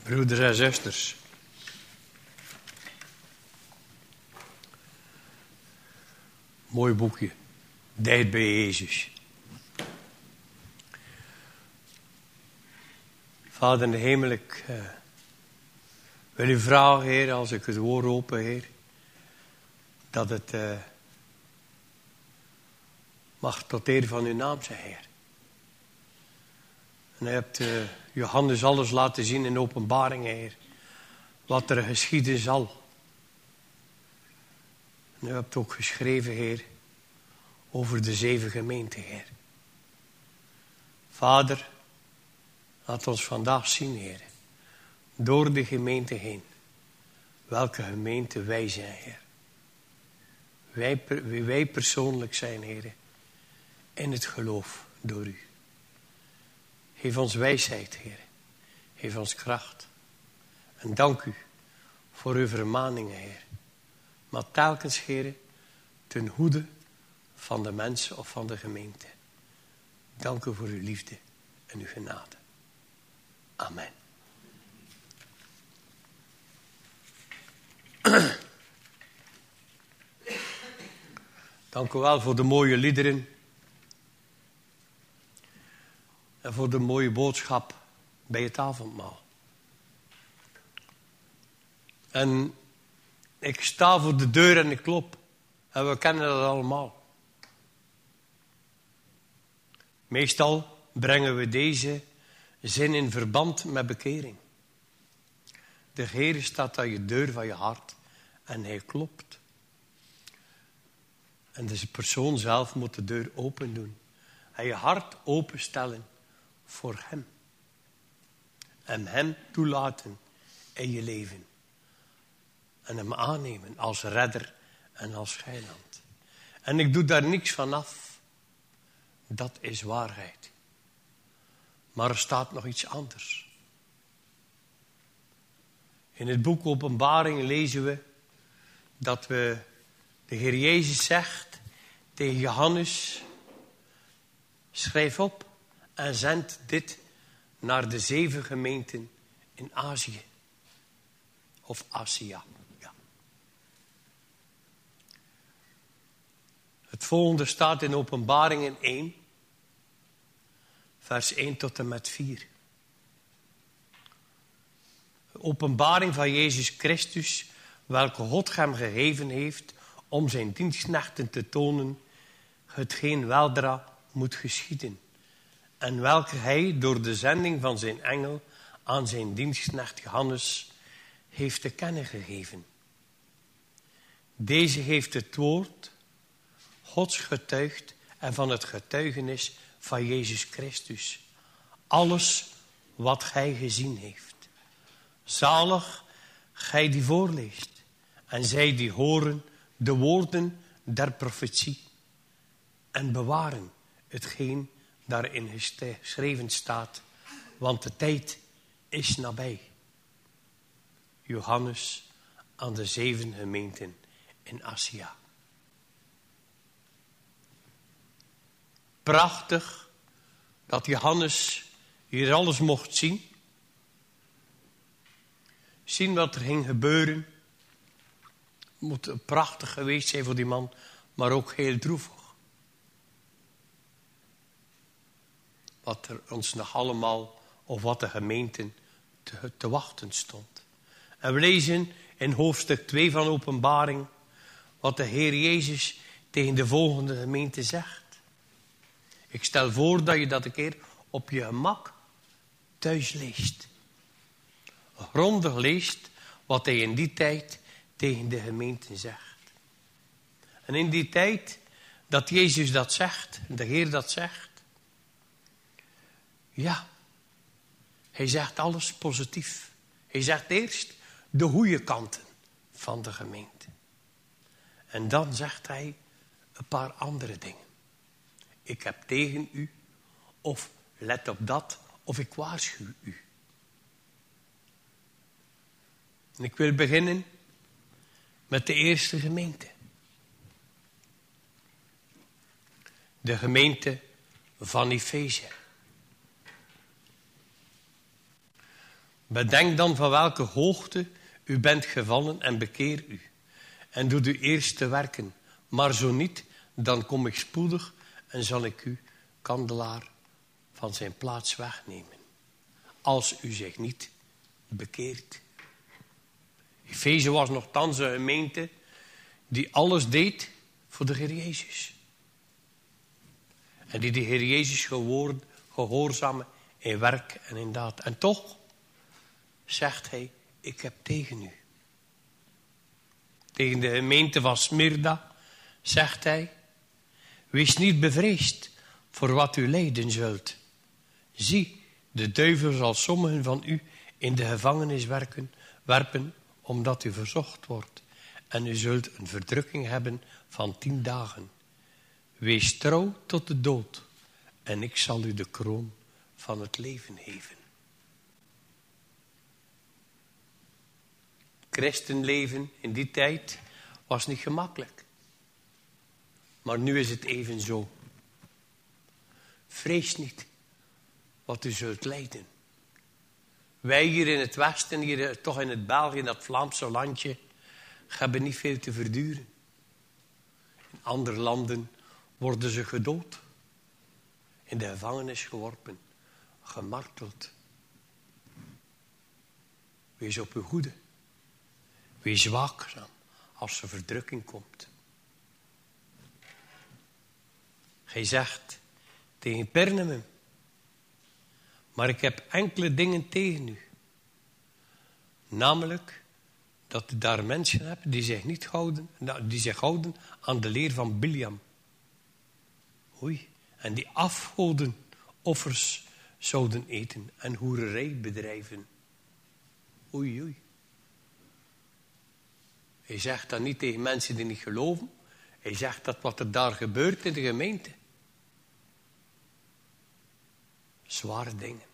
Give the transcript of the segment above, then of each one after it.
Broeders en zusters. Mooi boekje. Dicht bij Jezus. Vader in de hemel, ik wil u vragen, Heer, als ik het woord open, Heer, dat het mag tot eer van uw naam zijn, Heer. En u hebt Johannes alles laten zien in openbaring, Heer, wat er geschieden zal. En u hebt ook geschreven, Heer, over de 7 gemeenten, Heer. Vader, laat ons vandaag zien, Heer, door de gemeente heen, welke gemeente wij zijn, Heer. Wie wij persoonlijk zijn, Heer, in het geloof door u. Geef ons wijsheid, Heer. Geef ons kracht. En dank u voor uw vermaningen, Heer. Maar telkens, Heer, ten goede van de mensen of van de gemeente. Dank u voor uw liefde en uw genade. Amen. Dank u wel voor de mooie liederen. En voor de mooie boodschap bij het avondmaal. En ik sta voor de deur en ik klop. En we kennen dat allemaal. Meestal brengen we deze zin in verband met bekering. De Heer staat aan je deur van je hart en hij klopt. En de persoon zelf moet de deur open doen. En je hart openstellen voor hem. En hem toelaten in je leven. En hem aannemen als redder en als heiland. En ik doe daar niks van af. Dat is waarheid. Maar er staat nog iets anders. In het boek Openbaring lezen we dat de Heer Jezus zegt tegen Johannes: schrijf op en zend dit naar de 7 gemeenten in Azië. Of Asia. Ja. Het volgende staat in Openbaringen 1. Vers 1 tot en met 4. De openbaring van Jezus Christus, welke God hem gegeven heeft om zijn dienstknechten te tonen hetgeen weldra moet geschieden. En welke hij door de zending van zijn engel aan zijn dienstknecht Johannes heeft te kennen gegeven. Deze heeft het woord Gods getuigd en van het getuigenis van Jezus Christus. Alles wat gij gezien heeft. Zalig gij die voorleest en zij die horen de woorden der profetie en bewaren hetgeen daarin geschreven staat, want de tijd is nabij. Johannes aan de 7 gemeenten in Asia. Prachtig dat Johannes hier alles mocht zien. Zien wat er ging gebeuren. Moet prachtig geweest zijn voor die man, maar ook heel droevig. Wat er ons nog allemaal, of wat de gemeenten te wachten stond. En we lezen in hoofdstuk 2 van Openbaring wat de Heer Jezus tegen de volgende gemeente zegt. Ik stel voor dat je dat een keer op je gemak thuis leest. Grondig leest wat hij in die tijd tegen de gemeenten zegt. En in die tijd dat Jezus dat zegt, de Heer dat zegt, ja, hij zegt alles positief. Hij zegt eerst de goede kanten van de gemeente. En dan zegt hij een paar andere dingen. Ik heb tegen u, of let op dat, of ik waarschuw u. En ik wil beginnen met de eerste gemeente. De gemeente van Efeze. Bedenk dan van welke hoogte u bent gevallen en bekeer u. En doe uw eerste werken. Maar zo niet, dan kom ik spoedig en zal ik uw kandelaar van zijn plaats wegnemen. Als u zich niet bekeert. Efeze was nogthans een gemeente die alles deed voor de Heer Jezus. En die de Heer Jezus gehoorzamen in werk en in daad. En toch zegt hij, ik heb tegen u. Tegen de gemeente van Smyrna zegt hij, wees niet bevreesd voor wat u lijden zult. Zie, de duivel zal sommigen van u in de gevangenis werpen, omdat u verzocht wordt. En u zult een verdrukking hebben van 10 dagen. Wees trouw tot de dood, en ik zal u de kroon van het leven geven. Christenleven in die tijd was niet gemakkelijk. Maar nu is het even zo. Vrees niet wat u zult lijden. Wij hier in het Westen, hier toch in het België, in dat Vlaamse landje, hebben niet veel te verduren. In andere landen worden ze gedood. In de gevangenis geworpen. Gemarteld. Wees op uw hoede. Wees waakzaam als er verdrukking komt. Hij zegt tegen Pergamum, maar ik heb enkele dingen tegen u. Namelijk dat u daar mensen hebt die zich houden aan de leer van Biliam. Oei. En die afgodenoffers zouden eten en hoererij bedrijven. Oei, oei. Hij zegt dat niet tegen mensen die niet geloven. Hij zegt dat wat er daar gebeurt in de gemeente. Zware dingen.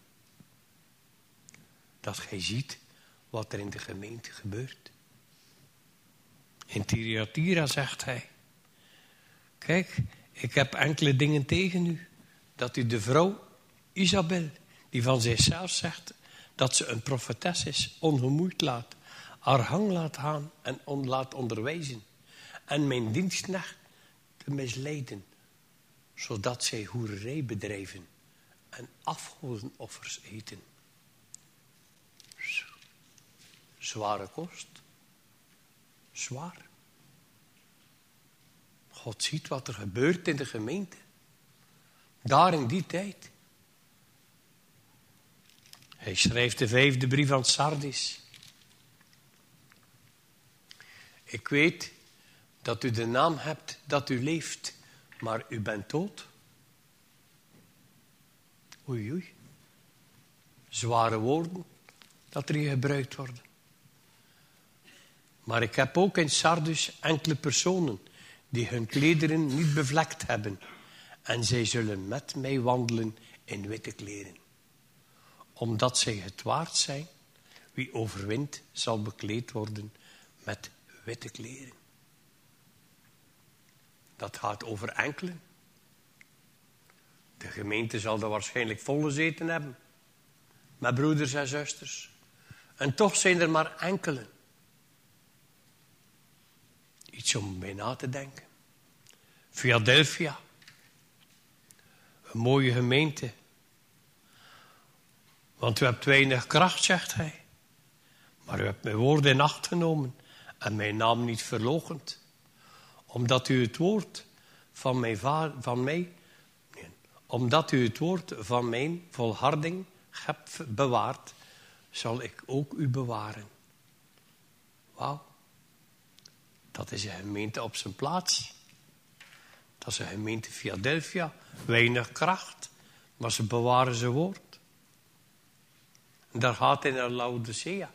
Dat gij ziet wat er in de gemeente gebeurt. In Thyatira zegt hij, kijk, ik heb enkele dingen tegen u. Dat u de vrouw Isabel, die van zichzelf zegt dat ze een profetes is, ongemoeid laat, haar gang laat gaan en laat onderwijzen. En mijn dienstknecht te misleiden, zodat zij hoererij bedrijven en afgodenoffers eten. Zware kost. Zwaar. God ziet wat er gebeurt in de gemeente. Daar in die tijd. Hij schrijft de 5e brief aan Sardis. Ik weet dat u de naam hebt dat u leeft, maar u bent dood. Oei, oei. Zware woorden dat er hier gebruikt worden. Maar ik heb ook in Sardis enkele personen die hun klederen niet bevlekt hebben. En zij zullen met mij wandelen in witte kleren. Omdat zij het waard zijn, wie overwint zal bekleed worden met witte kleren. Dat gaat over enkelen. De gemeente zal er waarschijnlijk vol gezeten hebben. Met broeders en zusters. En toch zijn er maar enkelen. Iets om bij na te denken. Philadelphia. Een mooie gemeente. Want u hebt weinig kracht, zegt hij. Maar u hebt mijn woorden in acht genomen. En mijn naam niet verloochend. Omdat u het woord van mijn volharding hebt bewaard, zal ik ook u bewaren. Wauw. Dat is een gemeente op zijn plaats. Dat is een gemeente Philadelphia. Weinig kracht, maar ze bewaren zijn woord. En daar gaat hij naar Laodicea.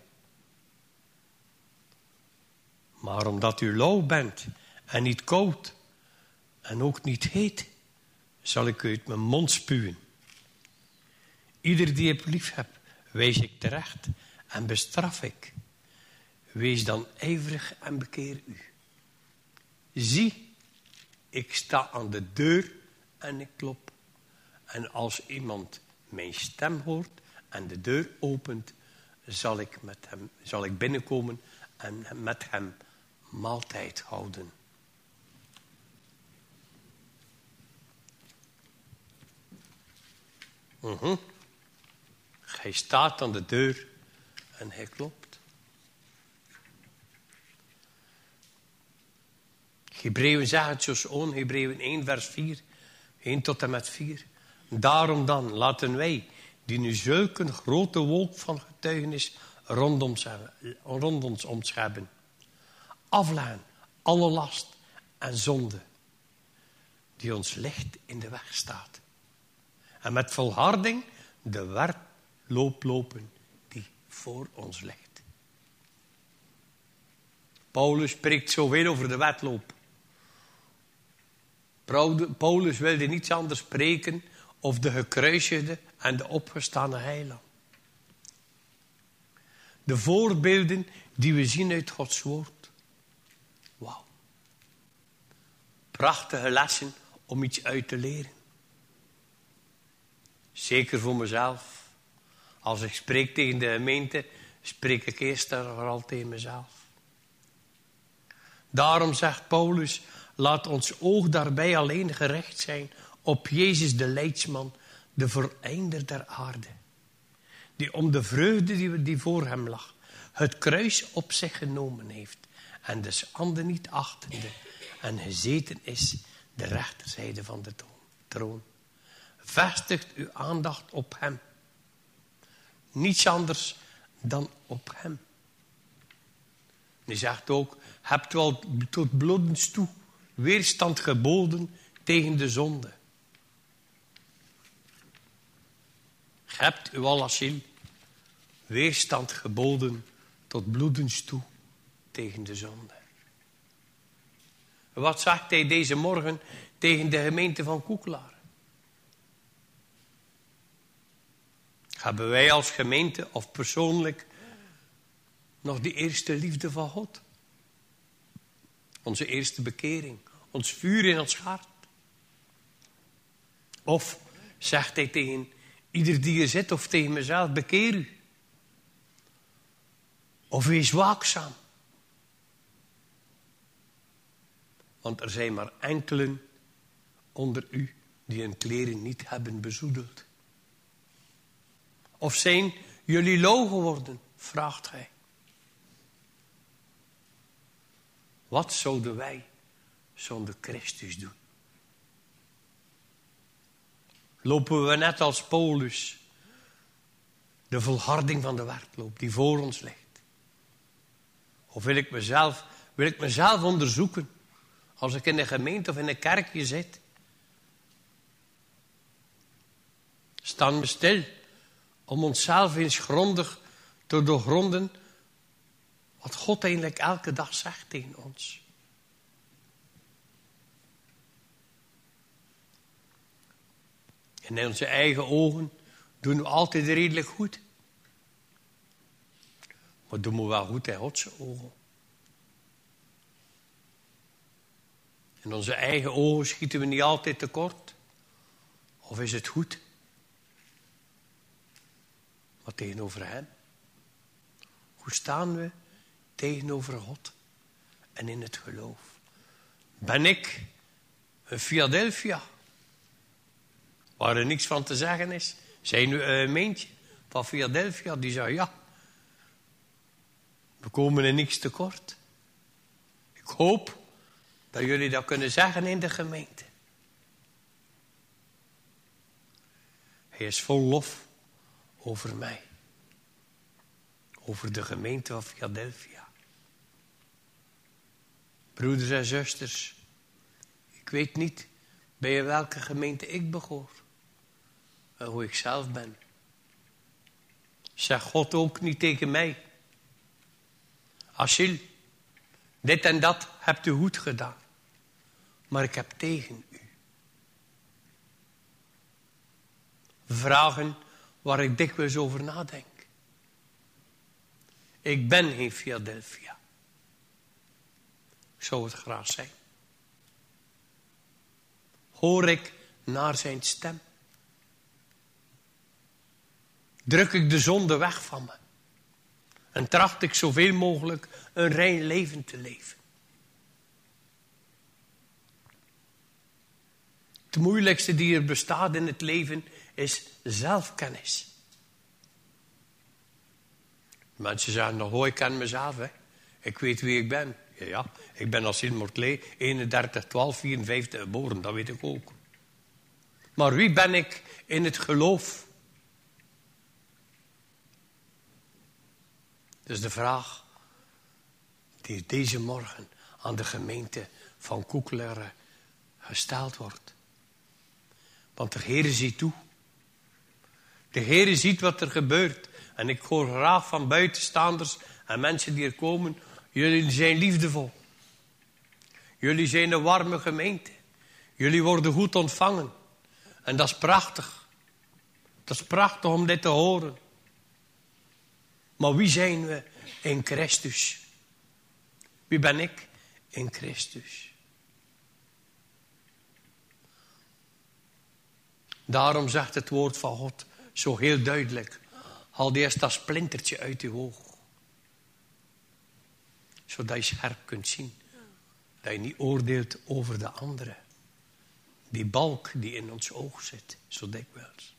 Maar omdat u lauw bent en niet koud en ook niet heet, zal ik u uit mijn mond spuwen. Ieder die ik lief heb, wijs ik terecht en bestraf ik. Wees dan ijverig en bekeer u. Zie, ik sta aan de deur en ik klop. En als iemand mijn stem hoort en de deur opent, zal ik binnenkomen en met hem maaltijd houden. Hij staat aan de deur en hij klopt. Hebreeën zegt het zo schoon, Hebreeën 1 vers 4, 1 tot en met 4. Daarom dan laten wij, die nu zulke grote wolk van getuigenis rond ons omschhebben, afleggen alle last en zonde die ons licht in de weg staat. En met volharding de wedloop lopen die voor ons ligt. Paulus spreekt zoveel over de wedloop. Paulus wilde niets anders spreken over de gekruisigde en de opgestane heiland. De voorbeelden die we zien uit Gods woord. Wauw. Prachtige lessen om iets uit te leren. Zeker voor mezelf. Als ik spreek tegen de gemeente, spreek ik eerst en vooral tegen mezelf. Daarom zegt Paulus, laat ons oog daarbij alleen gericht zijn op Jezus de leidsman, de voleinder der aarde. Die om de vreugde die voor hem lag, het kruis op zich genomen heeft en de schande niet achtende en gezeten is de rechterzijde van de troon. Vestigt uw aandacht op hem. Niets anders dan op hem. Hij zegt ook, hebt wel tot bloedens toe weerstand geboden tegen de zonde. Hebt u al asiel weerstand geboden tot bloedens toe tegen de zonde. Wat zegt hij deze morgen tegen de gemeente van Koekelaar? Hebben wij als gemeente of persoonlijk nog die eerste liefde van God? Onze eerste bekering, ons vuur in ons hart. Of zegt hij tegen ieder die er zit of tegen mezelf, bekeer u. Of wees waakzaam. Want er zijn maar enkelen onder u die hun kleren niet hebben bezoedeld. Of zijn jullie lauw geworden, vraagt hij. Wat zouden wij zonder Christus doen? Lopen we net als Paulus de volharding van de wedloop die voor ons ligt? Of wil ik mezelf onderzoeken als ik in een gemeente of in een kerkje zit? Staan we stil om onszelf eens grondig te doorgronden wat God eigenlijk elke dag zegt tegen ons. En in onze eigen ogen doen we altijd redelijk goed. Maar doen we wel goed in Gods ogen. In onze eigen ogen schieten we niet altijd tekort. Of is het goed? Maar tegenover hem. Hoe staan we tegenover God en in het geloof? Ben ik een Philadelphia waar er niks van te zeggen is? Zijn nu een gemeentje van Philadelphia die zegt ja, we komen in niks tekort. Ik hoop dat jullie dat kunnen zeggen in de gemeente. Hij is vol lof over mij. Over de gemeente van Philadelphia. Broeders en zusters, ik weet niet bij welke gemeente ik behoor. En hoe ik zelf ben. Zegt God ook niet tegen mij. Asiel, dit en dat hebt u goed gedaan. Maar ik heb tegen u. Vragen waar ik dikwijls over nadenk. Ik ben geen Philadelphia. Ik zou het graag zijn. Hoor ik naar zijn stem. Druk ik de zonde weg van me. En tracht ik zoveel mogelijk een rein leven te leven. Het moeilijkste die er bestaat in het leven is zelfkennis. Mensen zeggen nog, ik ken mezelf. Hè. Ik weet wie ik ben. Ja, ik ben als Sint Mortlé 31, 12, 54 geboren. Dat weet ik ook. Maar wie ben ik in het geloof? Dat is de vraag die deze morgen aan de gemeente van Koekelare gesteld wordt. Want de Heere ziet toe. De Heere ziet wat er gebeurt. En ik hoor graag van buitenstaanders en mensen die er komen. Jullie zijn liefdevol. Jullie zijn een warme gemeente. Jullie worden goed ontvangen. En dat is prachtig. Dat is prachtig om dit te horen. Maar wie zijn we in Christus? Wie ben ik in Christus? Daarom zegt het woord van God zo heel duidelijk. Haal eerst dat splintertje uit je oog. Zodat je scherp kunt zien. Dat je niet oordeelt over de anderen. Die balk die in ons oog zit. Zo dikwijls.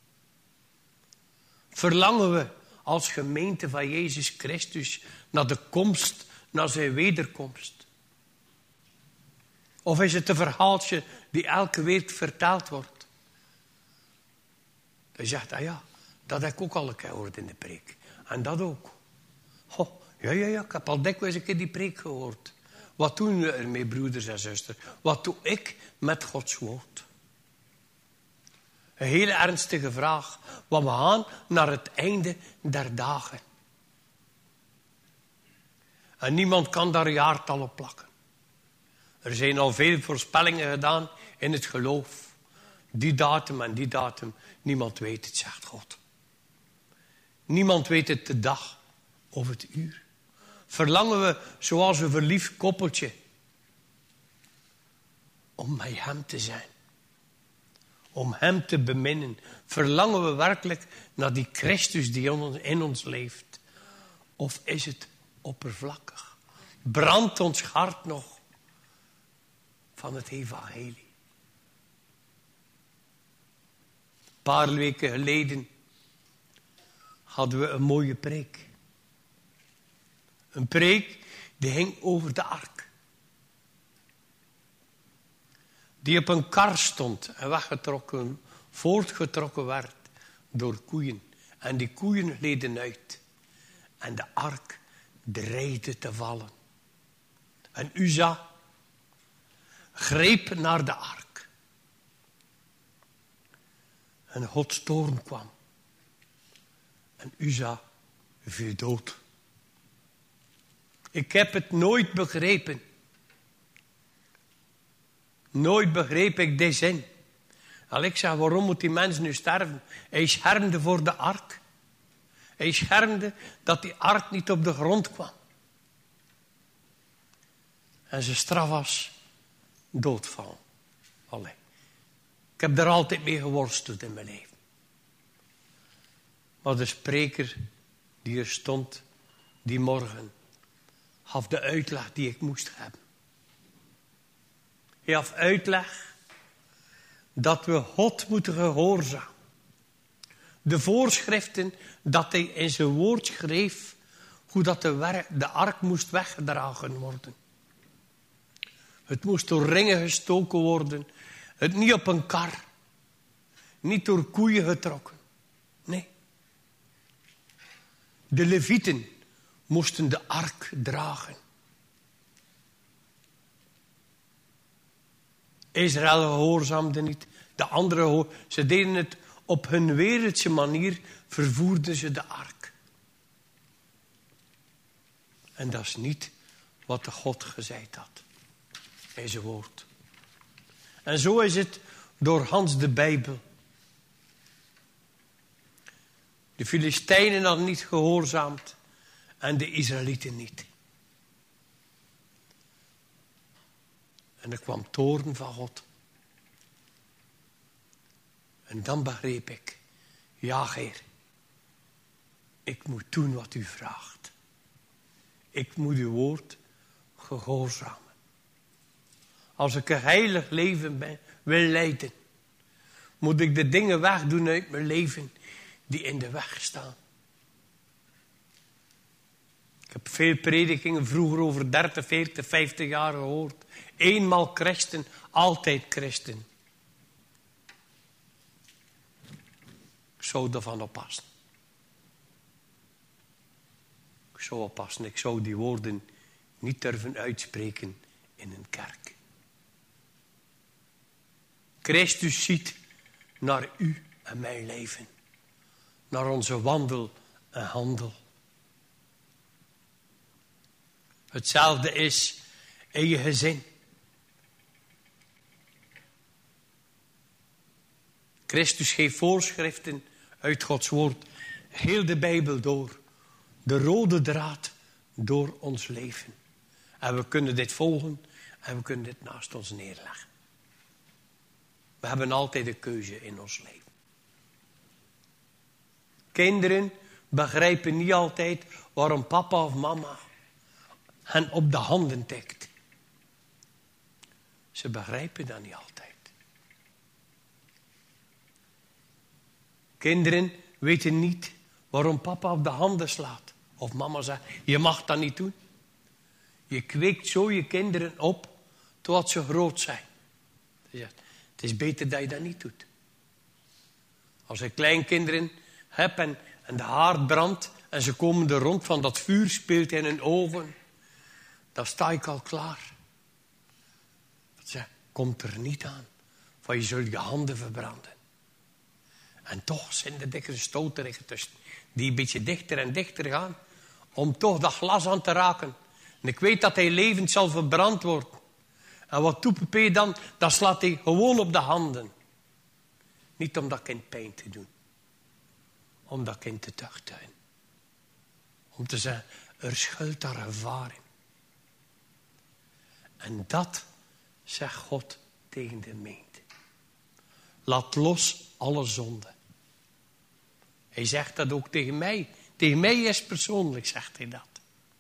Verlangen we als gemeente van Jezus Christus naar de komst, naar zijn wederkomst? Of is het een verhaaltje die elke week verteld wordt? Dat je zegt, dat heb ik ook al een keer gehoord in de preek. En dat ook. Ja, ik heb al dikwijls een keer die preek gehoord. Wat doen we ermee, broeders en zusters? Wat doe ik met Gods woord? Een hele ernstige vraag. Want we gaan naar het einde der dagen. En niemand kan daar een jaartal op plakken. Er zijn al veel voorspellingen gedaan in het geloof. Die datum en die datum. Niemand weet het, zegt God. Niemand weet het de dag of het uur. Verlangen we, zoals een verliefd koppeltje, om bij hem te zijn. Om hem te beminnen. Verlangen we werkelijk naar die Christus die in ons leeft? Of is het oppervlakkig? Brandt ons hart nog van het evangelie? Een paar weken geleden hadden we een mooie preek. Een preek die ging over de ark. Die op een kar stond en weggetrokken, voortgetrokken werd door koeien. En die koeien gleden uit. En de ark dreigde te vallen. En Uza greep naar de ark. En Gods toorn kwam. En Uza viel dood. Ik heb het nooit begrepen. Nooit begreep ik die zin. Ik zeg, waarom moet die mens nu sterven? Hij schermde voor de ark. Hij schermde dat die ark niet op de grond kwam. En zijn straf was doodvallen. Allee. Ik heb daar altijd mee geworsteld in mijn leven. Maar de spreker die er stond die morgen gaf de uitleg die ik moest hebben. Hij gaf uitleg dat we God moeten gehoorzamen. De voorschriften dat hij in zijn woord schreef, hoe dat de ark moest weggedragen worden. Het moest door ringen gestoken worden. Het niet op een kar. Niet door koeien getrokken. Nee. De Levieten moesten de ark dragen. Israël gehoorzaamde niet. De anderen, ze deden het op hun wereldse manier, vervoerden ze de ark. En dat is niet wat de God gezeid had. In zijn woord. En zo is het door Hans de Bijbel. De Filistijnen hadden niet gehoorzaamd en de Israëlieten niet. En er kwam toorn van God. En dan begreep ik, ja Heer, ik moet doen wat u vraagt. Ik moet uw woord gehoorzamen. Als ik een heilig leven wil leiden, moet ik de dingen wegdoen uit mijn leven die in de weg staan. Ik heb veel predikingen vroeger over 30, 40, 50 jaar gehoord. Eenmaal christen, altijd christen. Ik zou ervan oppassen. Ik zou oppassen. Ik zou die woorden niet durven uitspreken in een kerk. Christus ziet naar u en mijn leven. Naar onze wandel en handel. Hetzelfde is in je gezin. Christus geeft voorschriften uit Gods woord. Heel de Bijbel door. De rode draad door ons leven. En we kunnen dit volgen en we kunnen dit naast ons neerleggen. We hebben altijd een keuze in ons leven. Kinderen begrijpen niet altijd waarom papa of mama hen op de handen tikt. Ze begrijpen dat niet altijd. Kinderen weten niet waarom papa op de handen slaat. Of mama zegt, je mag dat niet doen. Je kweekt zo je kinderen op totdat ze groot zijn. Ze zegt, het is beter dat je dat niet doet. Als ik kleinkinderen heb en de haard brandt en ze komen er rond van dat vuur speelt in hun ogen, dan sta ik al klaar. Ze komt er niet aan, van je zult je handen verbranden. En toch zijn er dikke stoterigen tussen, die een beetje dichter en dichter gaan, om toch dat glas aan te raken. En ik weet dat hij levend zal verbrand worden. En wat doet Pepe dan? Dan slaat hij gewoon op de handen. Niet om dat kind pijn te doen. Om dat kind te tuchten. Om te zeggen, er schuilt daar gevaar in. En dat zegt God tegen de gemeente. Laat los alle zonde. Hij zegt dat ook tegen mij. Tegen mij is persoonlijk, zegt hij dat.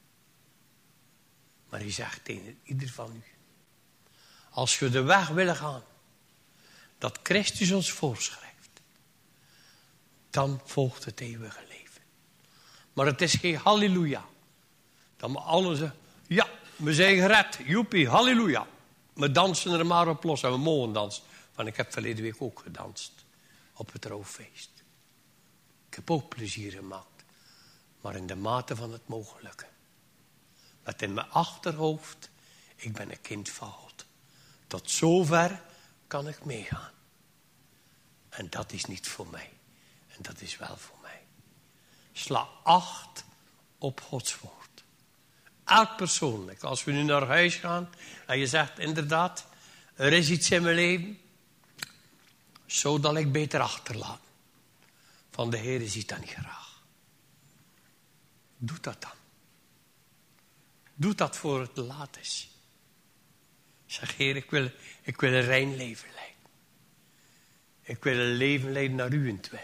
Maar hij zegt tegen ieder van u. Als we de weg willen gaan, dat Christus ons voorschrijft, dan volgt het eeuwige leven. Maar het is geen halleluja. Dan we allen zeggen, ja, we zijn gered, joepie, halleluja. We dansen er maar op los en we mogen dansen. Want ik heb verleden week ook gedanst op het rouwfeest. Ik heb ook plezier gemaakt, maar in de mate van het mogelijke. Met in mijn achterhoofd, ik ben een kind van God. Tot zover kan ik meegaan. En dat is niet voor mij. En dat is wel voor mij. Sla acht op Gods woord. Elk persoonlijk. Als we nu naar huis gaan en je zegt inderdaad, er is iets in mijn leven, zodat ik beter achterlaat. Van de Heer ziet dat niet graag. Doe dat dan. Doe dat voor het te laat is. Zeg, Heer, ik wil een rein leven leiden. Ik wil een leven leiden naar uwentwil.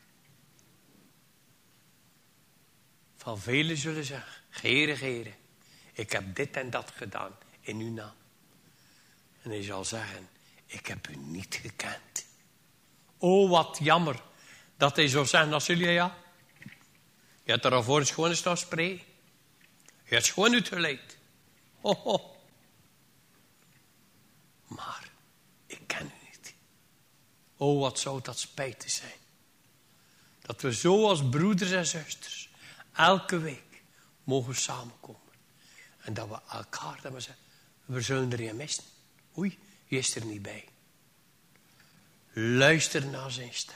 Van velen zullen zeggen, Heere, ik heb dit en dat gedaan in uw naam. En hij zal zeggen, ik heb u niet gekend. Oh, wat jammer dat hij zou zeggen, Nasilia, je hebt er al voor eens gewoon eens naar spreken. Je hebt gewoon uitgeleid. Oh. Maar ik ken u niet. Oh, wat zou dat spijtig zijn. Dat we zo als broeders en zusters elke week mogen samenkomen. En dat we elkaar dan maar zeggen, we zullen er een missen. Oei, je is er niet bij. Luister naar zijn stem.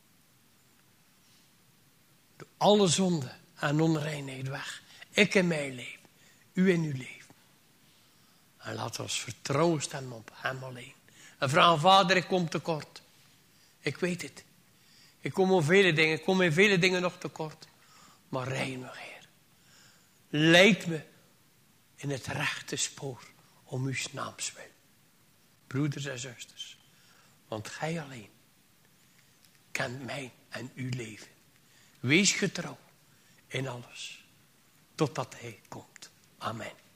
Doe alle zonde en onreinheid weg. Ik in mijn leven. U in uw leven. En laten we ons vertrouwen stemmen op hem alleen. En vragen, Vader, ik kom tekort. Ik weet het. Ik kom in vele dingen nog tekort. Maar rein me, Heer. Leid me in het rechte spoor om uw naams wil. Broeders en zusters. Want gij alleen kent mij en uw leven. Wees getrouw in alles. Totdat hij komt. Amen.